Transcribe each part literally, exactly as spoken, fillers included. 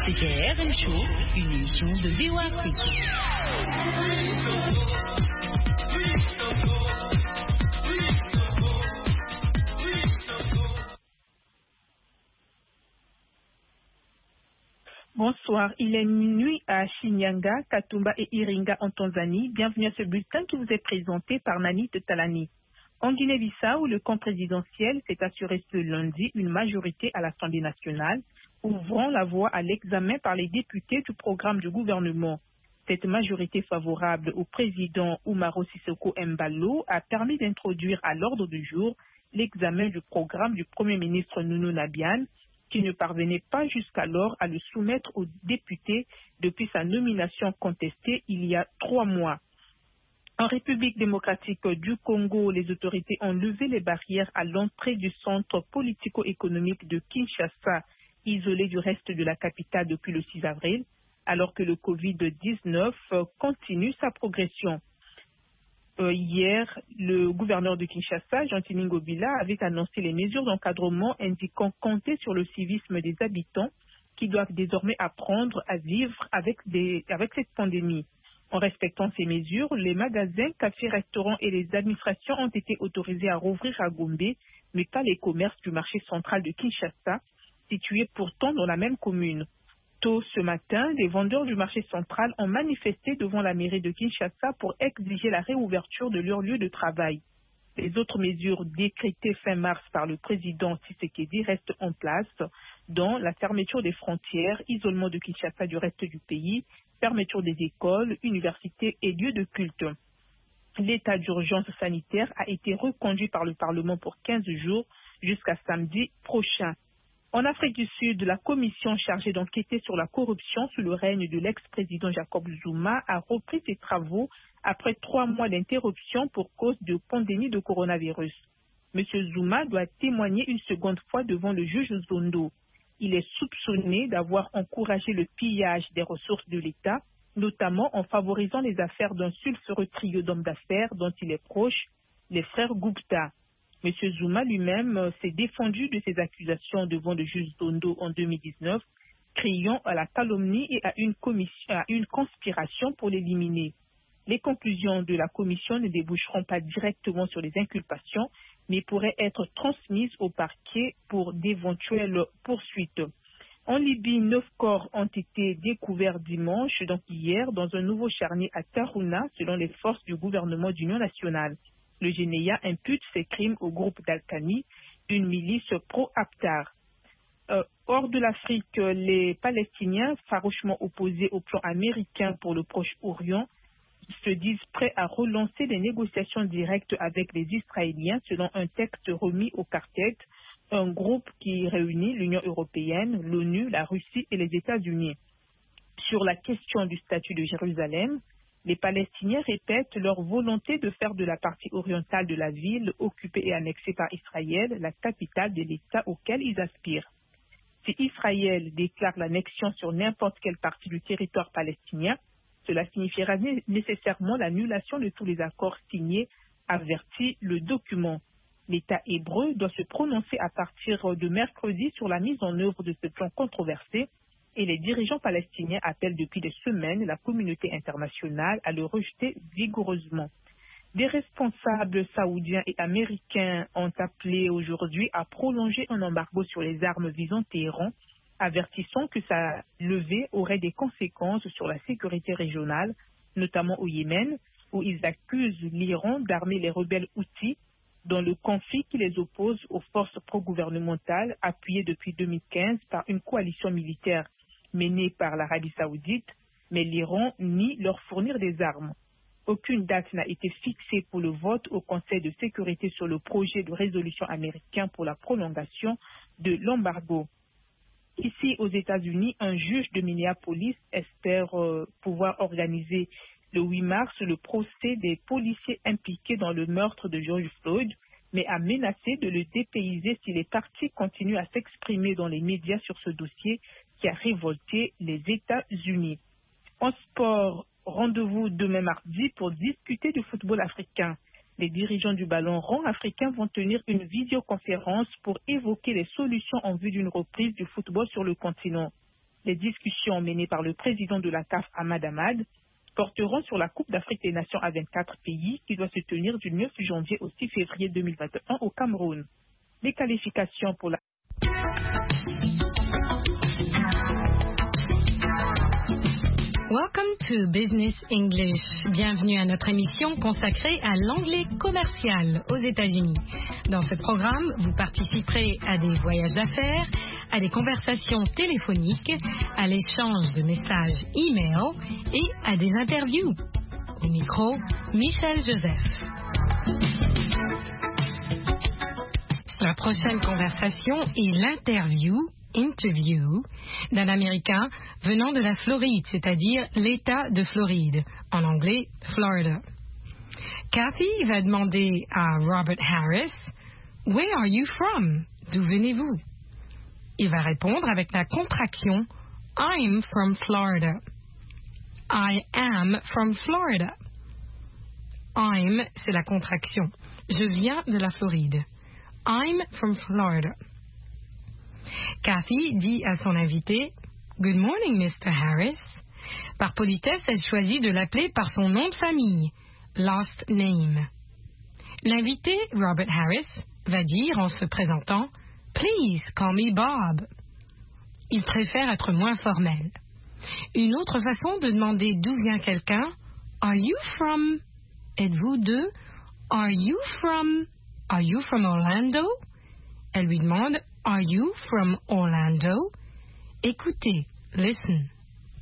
C'était R M Show, une émission de V O Afrique. Bonsoir, il est minuit à Shinyanga, Katumba et Iringa en Tanzanie. Bienvenue à ce bulletin qui vous est présenté par Nani Talani. En Guinée-Bissau, le camp présidentiel s'est assuré ce lundi une majorité à l'Assemblée nationale, ouvrant la voie à l'examen par les députés du programme du gouvernement. Cette majorité favorable au président Umaro Sissoko Embalo a permis d'introduire à l'ordre du jour l'examen du programme du Premier ministre Nounou Nabian, qui ne parvenait pas jusqu'alors à le soumettre aux députés depuis sa nomination contestée il y a trois mois. En République démocratique du Congo, les autorités ont levé les barrières à l'entrée du centre politico-économique de Kinshasa, isolé du reste de la capitale depuis le six avril, alors que le covid dix-neuf continue sa progression. Euh, hier, le gouverneur de Kinshasa, Jean-Tini Ngobila, avait annoncé les mesures d'encadrement indiquant compter sur le civisme des habitants qui doivent désormais apprendre à vivre avec, des, avec cette pandémie. En respectant ces mesures, les magasins, cafés, restaurants et les administrations ont été autorisés à rouvrir à Gombe, mais pas les commerces du marché central de Kinshasa, situé pourtant dans la même commune. Tôt ce matin, les vendeurs du marché central ont manifesté devant la mairie de Kinshasa pour exiger la réouverture de leur lieu de travail. Les autres mesures décrétées fin mars par le président Tshisekedi restent en place, dont la fermeture des frontières, isolement de Kinshasa du reste du pays, fermeture des écoles, universités et lieux de culte. L'état d'urgence sanitaire a été reconduit par le Parlement pour quinze jours jusqu'à samedi prochain. En Afrique du Sud, la commission chargée d'enquêter sur la corruption sous le règne de l'ex-président Jacob Zuma a repris ses travaux après trois mois d'interruption pour cause de pandémie de coronavirus. M. Zuma doit témoigner une seconde fois devant le juge Zondo. Il est soupçonné d'avoir encouragé le pillage des ressources de l'État, notamment en favorisant les affaires d'un sulfureux trio d'hommes d'affaires dont il est proche, les frères Gupta. M. Zuma lui-même s'est défendu de ces accusations devant le juge Zondo en deux mille dix-neuf, criant à la calomnie et à une, commission, à une conspiration pour l'éliminer. Les conclusions de la commission ne déboucheront pas directement sur les inculpations, mais pourraient être transmises au parquet pour d'éventuelles poursuites. En Libye, neuf corps ont été découverts dimanche, donc hier, dans un nouveau charnier à Taruna, selon les forces du gouvernement d'Union nationale. Le Généa impute ces crimes au groupe d'Al-Khani, une milice pro-Haftar. Euh, hors de l'Afrique, les Palestiniens, farouchement opposés au plan américain pour le Proche-Orient, se disent prêts à relancer des négociations directes avec les Israéliens selon un texte remis au Quartet, un groupe qui réunit l'Union européenne, l'ONU, la Russie et les États-Unis. Sur la question du statut de Jérusalem, les Palestiniens répètent leur volonté de faire de la partie orientale de la ville, occupée et annexée par Israël, la capitale de l'État auquel ils aspirent. Si Israël déclare l'annexion sur n'importe quelle partie du territoire palestinien, cela signifiera né- nécessairement l'annulation de tous les accords signés, avertit le document. L'État hébreu doit se prononcer à partir de mercredi sur la mise en œuvre de ce plan controversé, et les dirigeants palestiniens appellent depuis des semaines la communauté internationale à le rejeter vigoureusement. Des responsables saoudiens et américains ont appelé aujourd'hui à prolonger un embargo sur les armes visant Téhéran, avertissant que sa levée aurait des conséquences sur la sécurité régionale, notamment au Yémen, où ils accusent l'Iran d'armer les rebelles Houthis dans le conflit qui les oppose aux forces pro-gouvernementales appuyées depuis deux mille quinze par une coalition militaire menée par l'Arabie saoudite, mais l'Iran nie leur fournir des armes. Aucune date n'a été fixée pour le vote au Conseil de sécurité sur le projet de résolution américain pour la prolongation de l'embargo. Ici, aux États-Unis, un juge de Minneapolis espère euh, pouvoir organiser le huit mars le procès des policiers impliqués dans le meurtre de George Floyd, mais a menacé de le dépayser si les partis continuent à s'exprimer dans les médias sur ce dossier qui a révolté les États-Unis. En sport, rendez-vous demain mardi pour discuter du football africain. Les dirigeants du ballon rond africain vont tenir une visioconférence pour évoquer les solutions en vue d'une reprise du football sur le continent. Les discussions menées par le président de la C A F, Ahmad Ahmad, porteront sur la Coupe d'Afrique des Nations à vingt-quatre pays qui doit se tenir du neuf janvier au six février deux mille vingt et un au Cameroun. Les qualifications pour la Welcome to Business English. Bienvenue à notre émission consacrée à l'anglais commercial aux États-Unis. Dans ce programme, vous participerez à des voyages d'affaires, à des conversations téléphoniques, à l'échange de messages e-mail et à des interviews. Au micro, Michel Joseph. La prochaine conversation est l'interview interview d'un Américain venant de la Floride, c'est-à-dire l'État de Floride, en anglais Florida. Kathy va demander à Robert Harris, « Where are you from? » D'où venez-vous? Il va répondre avec la contraction « I'm from Florida ». I am from Florida. I'm, c'est la contraction. Je viens de la Floride. I'm from Florida. Kathy dit à son invité « Good morning, mister Harris ». Par politesse, elle choisit de l'appeler par son nom de famille, last name. L'invité, Robert Harris, va dire en se présentant « Please call me Bob ». Il préfère être moins formel. Une autre façon de demander d'où vient quelqu'un « Are you from » Êtes-vous de « Are you from » Are you from Orlando? Elle lui demande Are you from Orlando? Écoutez, listen.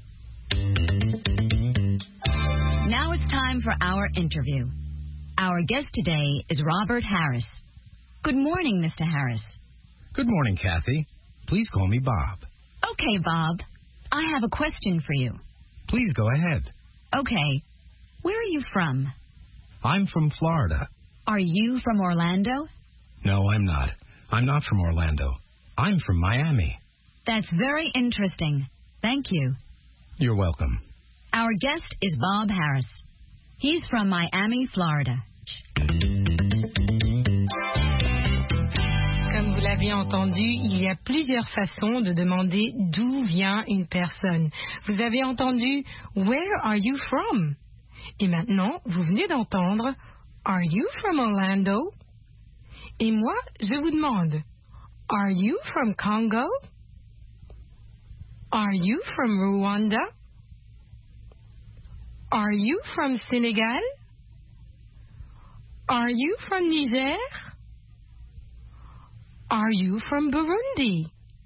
Now it's time for our interview. Our guest today is Robert Harris. Good morning, Mister Harris. Good morning, Kathy. Please call me Bob. Okay, Bob. I have a question for you. Please go ahead. Okay. Where are you from? I'm from Florida. Are you from Orlando? No, I'm not. I'm not from Orlando. I'm from Miami. That's very interesting. Thank you. You're welcome. Our guest is Bob Harris. He's from Miami, Florida. Comme vous l'avez entendu, il y a plusieurs façons de demander d'où vient une personne. Vous avez entendu « Where are you from ?» Et maintenant, vous venez d'entendre « Are you from Orlando ?» Et moi, je vous demande, Are you from Congo? Are you from Rwanda? Are you from Senegal? Are you from Niger? Are you from Burundi?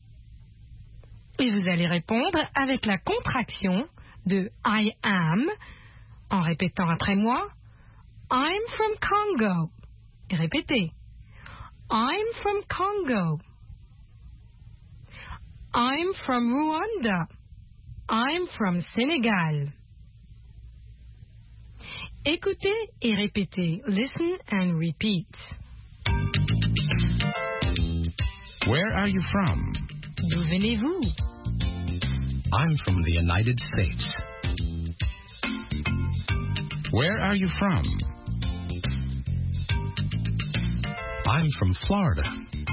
Et vous allez répondre avec la contraction de I am, en répétant après moi, I'm from Congo. Et répétez. I'm from Congo. I'm from Rwanda. I'm from Senegal. Écoutez et répétez. Listen and repeat. Where are you from? D'où venez-vous? I'm from the United States. Where are you from? I'm from Florida.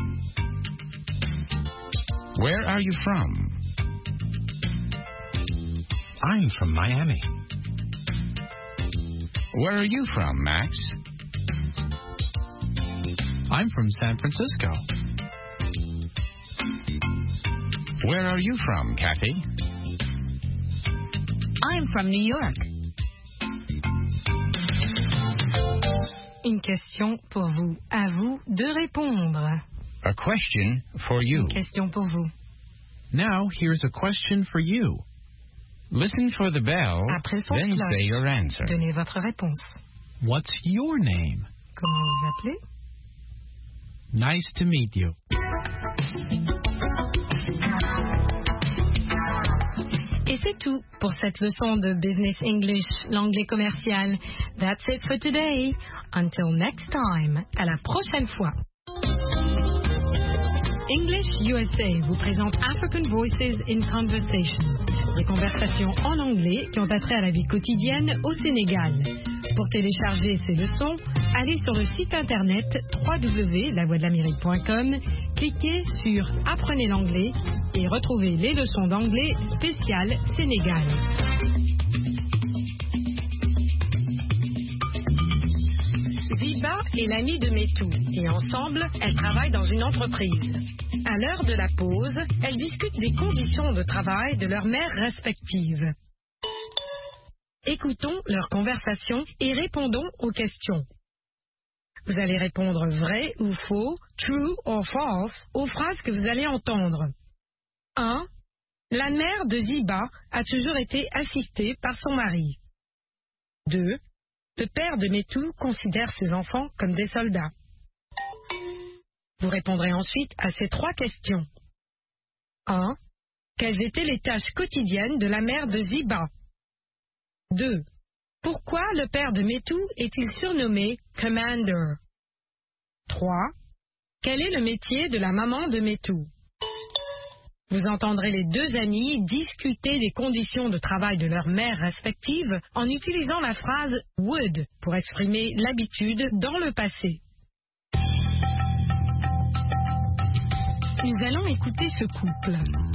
Where are you from? I'm from Miami. Where are you from, Max? I'm from San Francisco. Where are you from, Kathy? I'm from New York. Une question pour vous. À vous de répondre. A question for you. Une question pour vous. Now, here's a question for you. Listen for the bell, Après son then cloche, say your answer. donnez votre réponse. What's your name? Comment vous appelez? Nice to meet you. Et c'est tout pour cette leçon de Business English, l'anglais commercial. That's it for today. Until next time. À la prochaine fois. English U S A vous présente African Voices in Conversation. Des conversations en anglais qui ont attrait à la vie quotidienne au Sénégal. Pour télécharger ces leçons, allez sur le site internet w w w point la voix de l'amérique point com cliquez sur Apprenez l'anglais et retrouvez les leçons d'anglais spéciales Sénégal. Ziba est l'amie de Metou et ensemble, elles travaillent dans une entreprise. À l'heure de la pause, elles discutent des conditions de travail de leurs mères respectives. Écoutons leur conversation et répondons aux questions. Vous allez répondre vrai ou faux, true or false, aux phrases que vous allez entendre. un. La mère de Ziba a toujours été assistée par son mari. deux. Le père de Metou considère ses enfants comme des soldats. Vous répondrez ensuite à ces trois questions. un. Quelles étaient les tâches quotidiennes de la mère de Ziba? deux. Pourquoi le père de Metou est-il surnommé Commander? trois. Quel est le métier de la maman de Metou? Vous entendrez les deux amies discuter des conditions de travail de leurs mères respectives en utilisant la phrase would pour exprimer l'habitude dans le passé. Nous allons écouter ce couple.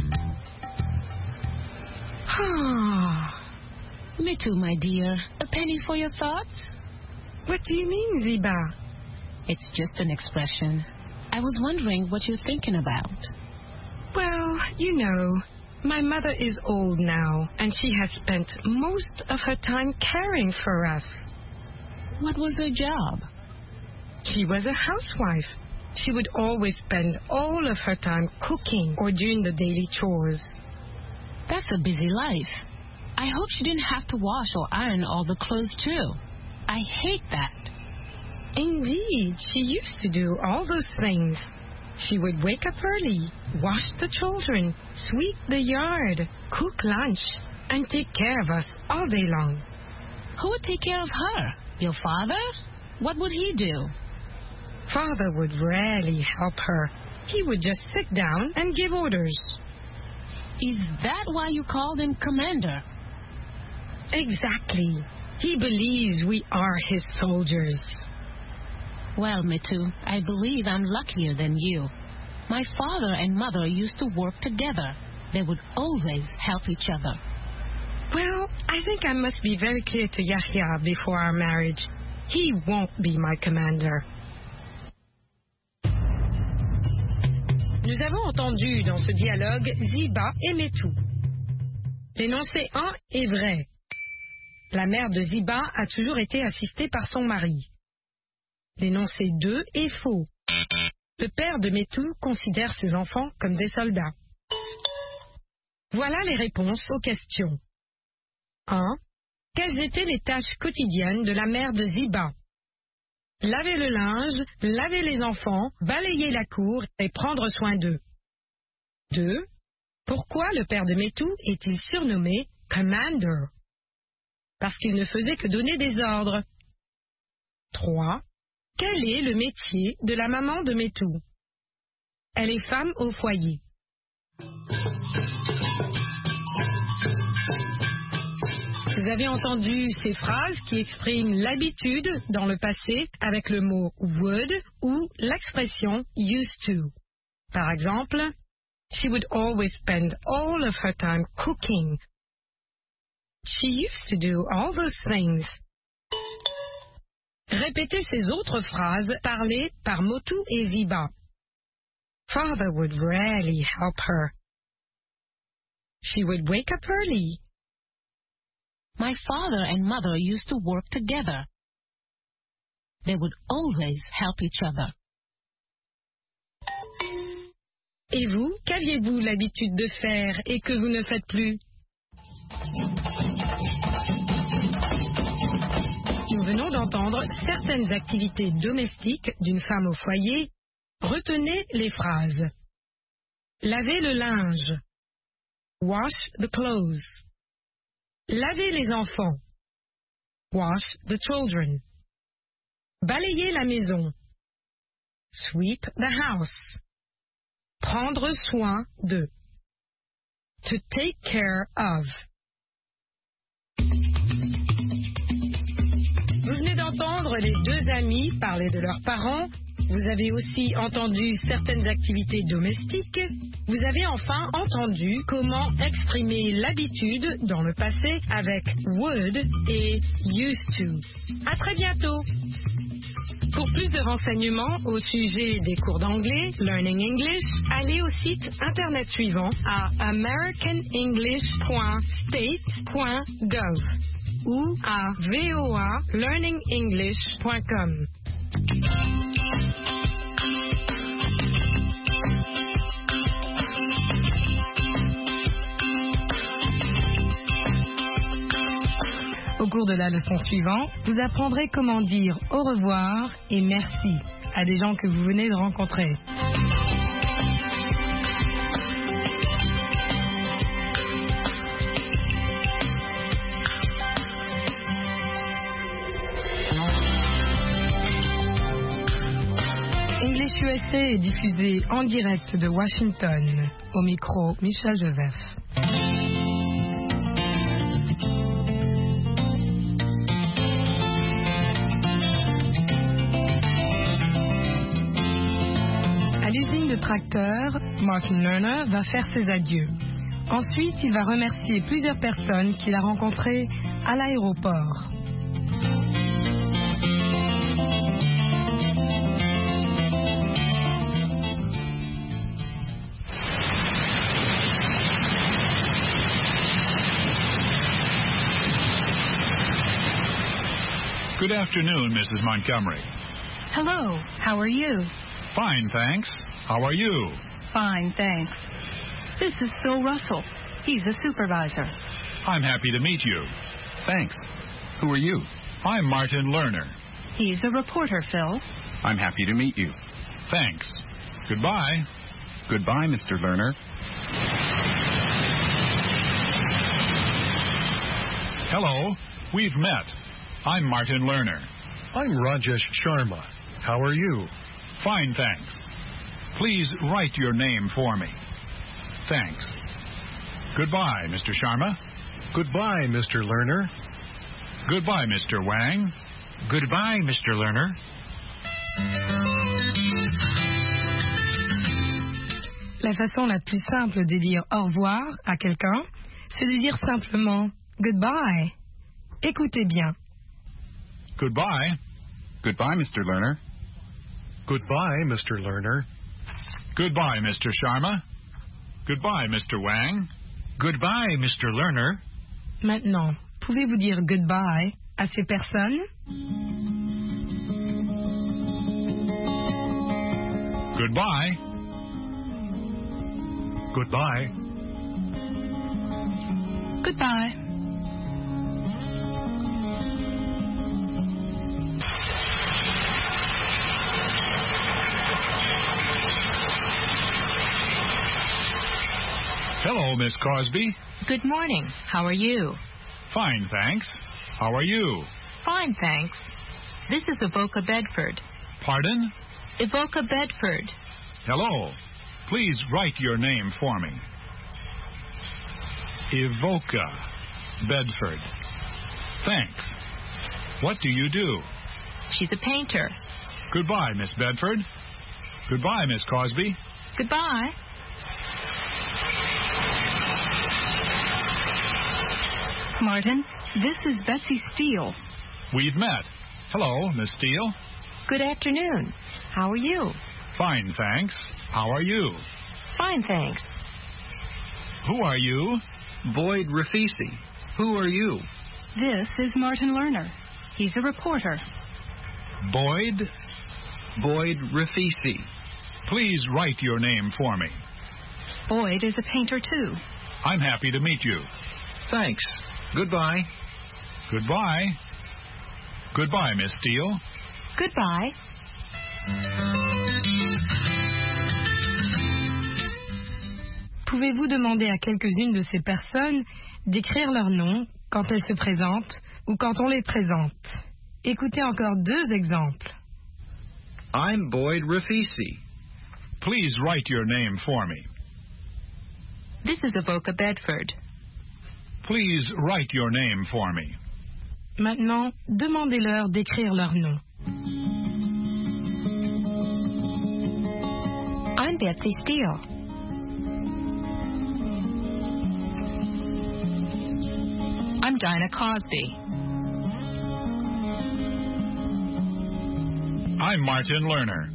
Ah, Metou, my dear, a penny for your thoughts? What do you mean, Ziba? It's just an expression. I was wondering what you're thinking about. Well, you know, my mother is old now, and she has spent most of her time caring for us. What was her job? She was a housewife. She would always spend all of her time cooking or doing the daily chores. That's a busy life. I hope she didn't have to wash or iron all the clothes, too. I hate that. Indeed, she used to do all those things. She would wake up early, wash the children, sweep the yard, cook lunch, and take care of us all day long. Who would take care of her? Your father? What would he do? Father would rarely help her. He would just sit down and give orders. Is that why you called him Commander? Exactly. He believes we are his soldiers. Well, Metou, I believe I'm luckier than you. My father and mother used to work together. They would always help each other. Well, I think I must be very clear to Yahya before our marriage. He won't be my commander. Nous avons entendu dans ce dialogue Ziba et Metou. L'énoncé un est vrai. La mère de Ziba a toujours été assistée par son mari. L'énoncé deux est faux. Le père de Metou considère ses enfants comme des soldats. Voilà les réponses aux questions. un. Quelles étaient les tâches quotidiennes de la mère de Ziba? Laver le linge, laver les enfants, balayer la cour et prendre soin d'eux. deux. Pourquoi le père de Metou est-il surnommé Commander? Parce qu'il ne faisait que donner des ordres. trois. Quel est le métier de la maman de Metou? Elle est femme au foyer. Vous avez entendu ces phrases qui expriment l'habitude dans le passé avec le mot would ou l'expression used to. Par exemple, she would always spend all of her time cooking. She used to do all those things. Répétez ces autres phrases parlées par Metou et Ziba. Father would rarely help her. She would wake up early. My father and mother used to work together. They would always help each other. Et vous, qu'aviez-vous l'habitude de faire et que vous ne faites plus? Nous venons d'entendre certaines activités domestiques d'une femme au foyer. Retenez les phrases. Laver le linge. Wash the clothes. Laver les enfants. Wash the children. Balayer la maison. Sweep the house. Prendre soin de. To take care of. Vous venez d'entendre les deux amies parler de leurs parents Vous avez aussi entendu certaines activités domestiques. Vous avez enfin entendu comment exprimer l'habitude dans le passé avec would et used to. À très bientôt. Pour plus de renseignements au sujet des cours d'anglais, Learning English, allez au site internet suivant à american english point state point gov ou à voa learning english point com. Au cours de la leçon suivante, vous apprendrez comment dire au revoir et merci à des gens que vous venez de rencontrer. English U S A est diffusé en direct de Washington. Au micro, Michel Joseph. À l'usine de tracteurs, Martin Lerner va faire ses adieux. Ensuite, il va remercier plusieurs personnes qu'il a rencontrées à l'aéroport. Good afternoon, Missus Montgomery. Hello, how are you? Fine, thanks. How are you? Fine, thanks. This is Phil Russell. He's the supervisor. I'm happy to meet you. Thanks. Who are you? I'm Martin Lerner. He's a reporter, Phil. I'm happy to meet you. Thanks. Goodbye. Goodbye, Mister Lerner. Hello. We've met. I'm Martin Lerner. I'm Rajesh Sharma. How are you? Fine, thanks. Please write your name for me. Thanks. Goodbye, Mister Sharma. Goodbye, Mister Lerner. Goodbye, Mister Wang. Goodbye, Mister Lerner. La façon la plus simple de dire au revoir à quelqu'un, c'est de dire simplement goodbye. Écoutez bien. Goodbye. Goodbye, Mister Lerner. Goodbye, Mister Lerner. Goodbye, Mister Sharma. Goodbye, Mister Wang. Goodbye, Mister Lerner. Maintenant, pouvez-vous dire goodbye à ces personnes? Goodbye. Goodbye. Goodbye. Hello, Miss Crosby. Good morning. How are you? Fine, thanks. How are you? Fine, thanks. This is Evoca Bedford. Pardon? Evoca Bedford. Hello. Please write your name for me. Evoca Bedford. Thanks. What do you do? She's a painter. Goodbye, Miss Bedford. Goodbye, Miss Crosby. Goodbye. Martin, this is Betsy Steele. We've met. Hello, Miss Steele. Good afternoon. How are you? Fine, thanks. How are you? Fine, thanks. Who are you? Boyd Rafisi. Who are you? This is Martin Lerner. He's a reporter. Boyd? Boyd Rafisi. Please write your name for me. Boyd is a painter, too. I'm happy to meet you. Thanks. Goodbye. Goodbye. Goodbye, Miss Steele. Goodbye. Pouvez-vous demander à quelques-unes de ces personnes d'écrire leur nom quand elles se présentent ou quand on les présente? Écoutez encore deux exemples. I'm Boyd Rafisi. Please write your name for me. This is Evoca Bedford. Please write your name for me. Maintenant, demandez-leur d'écrire leur nom. I'm Betsy Steele. I'm Dinah Cosby. I'm Martin Lerner.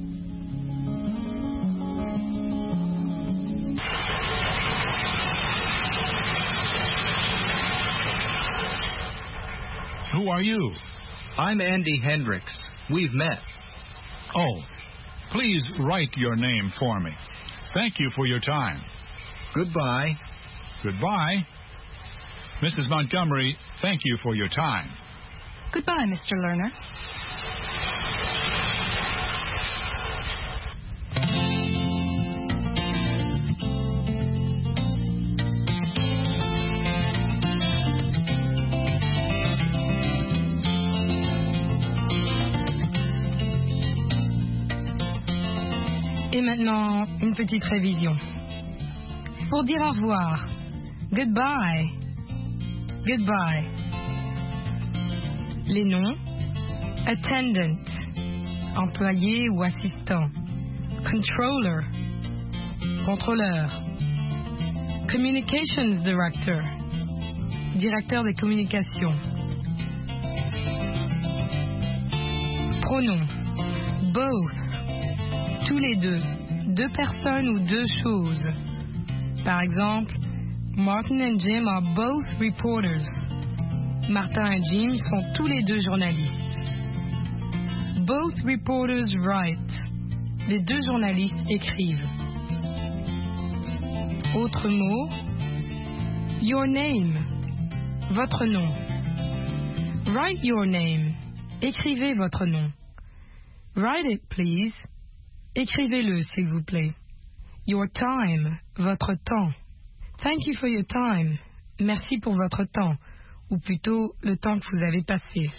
Who are you? I'm Andy Hendricks. We've met. Oh, please write your name for me. Thank you for your time. Goodbye. Goodbye. Missus Montgomery, thank you for your time. Goodbye, Mister Lerner. Et maintenant, une petite révision. Pour dire au revoir, goodbye, goodbye. Les noms, attendant, employé ou assistant, controller, contrôleur, communications director, directeur des communications, pronom, both, tous les deux, deux personnes ou deux choses. Par exemple, Martin and Jim are both reporters. Martin et Jim sont tous les deux journalistes. Both reporters write. Les deux journalistes écrivent. Autre mot, your name, votre nom. Write your name, écrivez votre nom. Write it, please. Écrivez-le, s'il vous plaît. Your time, votre temps. Thank you for your time. Merci pour votre temps. Ou plutôt, le temps que vous avez passé.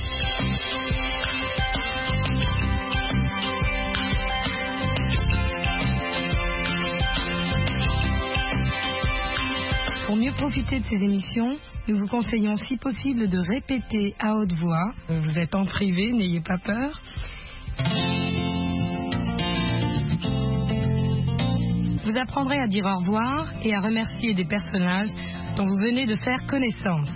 Pour mieux profiter de ces émissions, nous vous conseillons si possible de répéter à haute voix. Vous êtes en privé, n'ayez pas peur. Vous apprendrez à dire au revoir et à remercier des personnages dont vous venez de faire connaissance.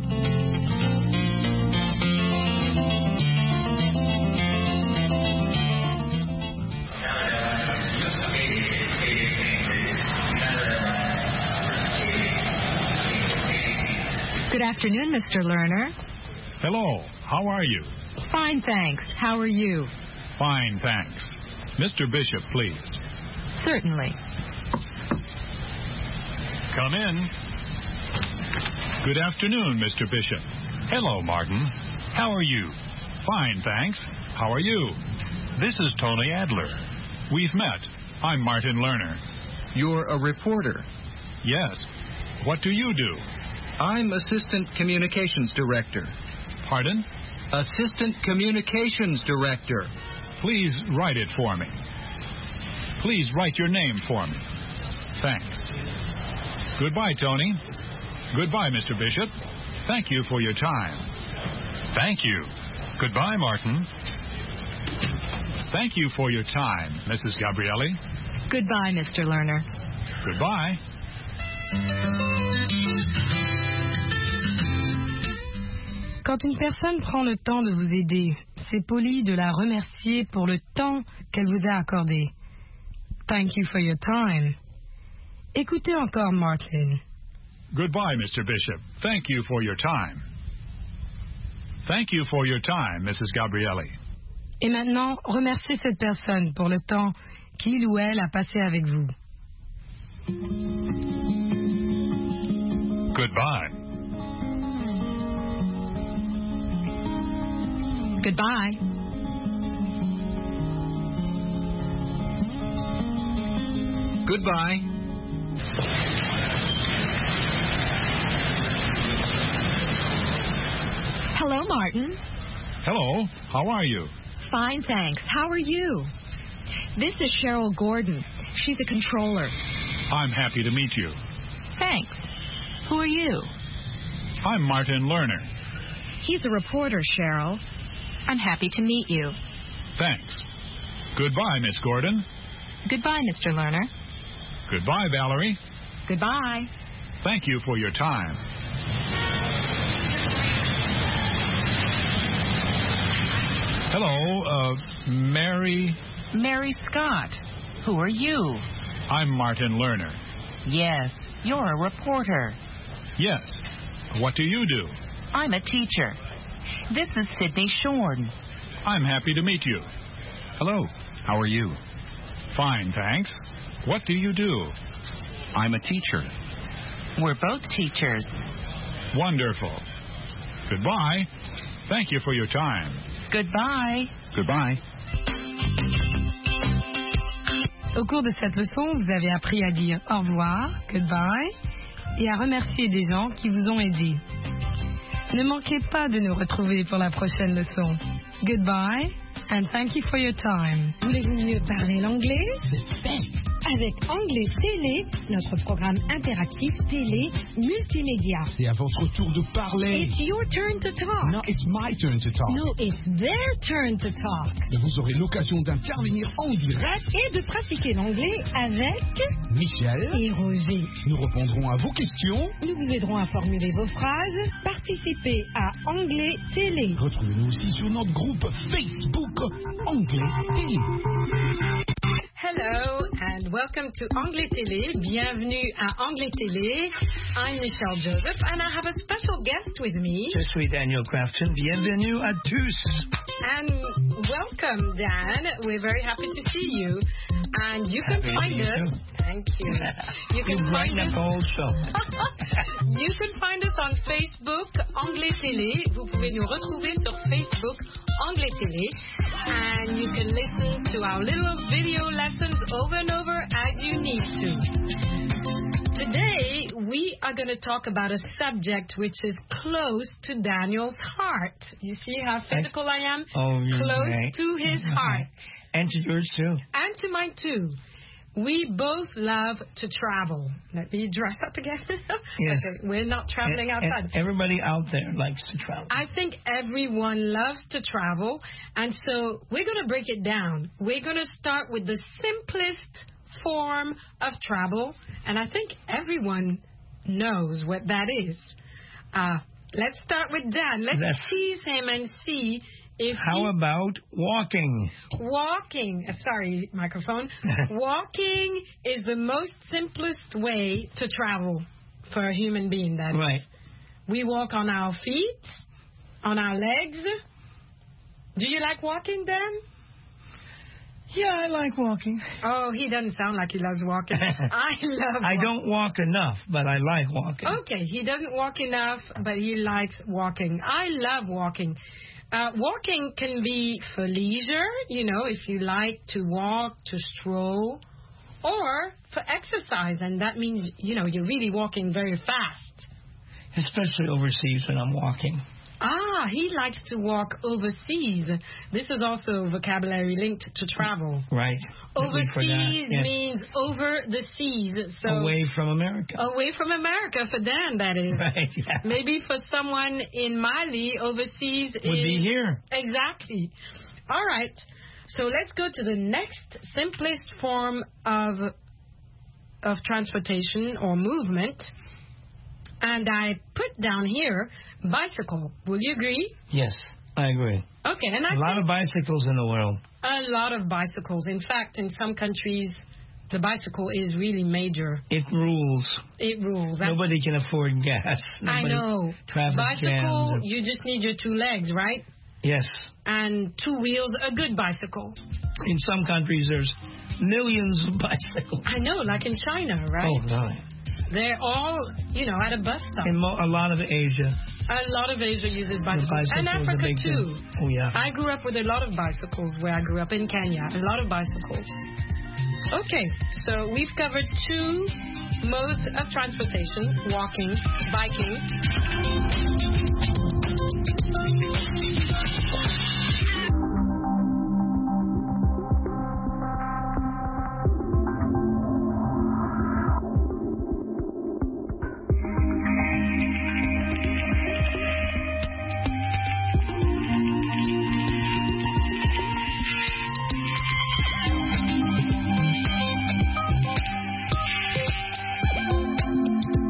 Good afternoon, Mister Lerner. Hello, how are you? Fine, thanks. How are you? Fine, thanks. Mister Bishop, please. Certainly. Come in. Good afternoon, Mister Bishop. Hello, Martin. How are you? Fine, thanks. How are you? This is Tony Adler. We've met. I'm Martin Lerner. You're a reporter. Yes. What do you do? I'm Assistant Communications Director. Pardon? Assistant Communications Director. Please write it for me. Please write your name for me. Thanks. Goodbye, Tony. Goodbye, Mister Bishop. Thank you for your time. Thank you. Goodbye, Martin. Thank you for your time, Missus Gabrielli. Goodbye, Mister Lerner. Goodbye. Quand une personne prend le temps de vous aider, c'est poli de la remercier pour le temps qu'elle vous a accordé. Thank you for your time. Écoutez encore Martin. Goodbye, Mister Bishop. Thank you for your time. Thank you for your time, Missus Gabrielli. Et maintenant, remerciez cette personne pour le temps qu'il ou elle a passé avec vous. Goodbye. Goodbye. Goodbye. Hello, Martin. Hello. How are you? Fine, thanks. How are you? This is Cheryl Gordon. She's a controller. I'm happy to meet you. Thanks. Who are you? I'm Martin Lerner. He's a reporter, Cheryl. I'm happy to meet you. Thanks. Goodbye, Miss Gordon. Goodbye, Mister Learner. Goodbye, Valerie. Goodbye. Thank you for your time. Hello, uh, Mary... Mary Scott. Who are you? I'm Martin Lerner. Yes, you're a reporter. Yes. What do you do? I'm a teacher. This is Sydney Shorn. I'm happy to meet you. Hello. How are you? Fine, thanks. What do you do? I'm a teacher. We're both teachers. Wonderful. Goodbye. Thank you for your time. Goodbye. Goodbye. Au cours de cette leçon, vous avez appris à dire au revoir, goodbye, et à remercier des gens qui vous ont aidé. Ne manquez pas de nous retrouver pour la prochaine leçon. Goodbye, and thank you for your time. Voulez-vous mieux parler l'anglais? Avec Anglais Télé, notre programme interactif télé multimédia. C'est à votre tour de parler. It's your turn to talk. No, it's my turn to talk. No, it's their turn to talk. Vous aurez l'occasion d'intervenir en direct et de pratiquer l'anglais avec Michel et Roger. Nous répondrons à vos questions. Nous vous aiderons à formuler vos phrases. Participez à Anglais Télé. Retrouvez-nous aussi sur notre groupe Facebook Anglais Télé. Hello and welcome to Anglais Télé. Bienvenue à Anglais Télé. I'm Michelle Joseph and I have a special guest with me. Je suis Daniel Crafton. Bienvenue à tous. And welcome, Dan. We're very happy to see you. And you can happy find us. You. Thank you. You can you find us. The whole show. You can find us on Facebook Anglais Télé. Vous pouvez nous retrouver sur Facebook Anglais Télé. And you can listen to our little video lessons over and over as you need to. Today, we are going to talk about a subject which is close to Daniel's heart. You see how physical I am? Oh, close right. to his heart. And to yours, too. And to mine, too. We both love to travel. Let me dress up again. Yes. Okay, we're not traveling and, outside. And everybody out there likes to travel. I think everyone loves to travel. And so we're going to break it down. We're going to start with the simplest form of travel. And I think everyone knows what that is. Uh, let's start with Dan. Let's That's... tease him and see if How he... about walking? Walking. Uh, sorry, microphone. Walking is the most simplest way to travel for a human being. That right. We walk on our feet, on our legs. Do you like walking, Dan? Yeah, I like walking. Oh, he doesn't sound like he loves walking. I love I walking. don't walk enough, but I like walking. Okay, he doesn't walk enough, but he likes walking. I love walking. Uh, walking can be for leisure, you know, if you like to walk, to stroll, or for exercise, and that means, you know, you're really walking very fast. Especially overseas when I'm walking. Ah, he likes to walk overseas. This is also vocabulary linked to travel. Right. Overseas yes. means over the seas. So away from America. Away from America, for Dan, that is. Right, yeah. Maybe for someone in Mali, overseas Would is... be here. Exactly. All right. So let's go to the next simplest form of of transportation or movement. And I put down here bicycle. Will you agree? Yes, I agree. Okay, and I a lot of bicycles in the world. A lot of bicycles. In fact, in some countries, the bicycle is really major. It rules. It rules. Nobody can afford gas. Nobody I know. Traffic bicycle, jams. you just need your two legs, right? Yes. And two wheels, a good bicycle. In some countries, there's millions of bicycles. I know, like in China, right? Oh, God. They're all, you know, at a bus stop. In mo- a lot of Asia. A lot of Asia uses bicycles. bicycle And Africa, too. Thing. Oh, yeah. I grew up with a lot of bicycles where I grew up in Kenya. A lot of bicycles. Okay, so we've covered two modes of transportation, walking, biking.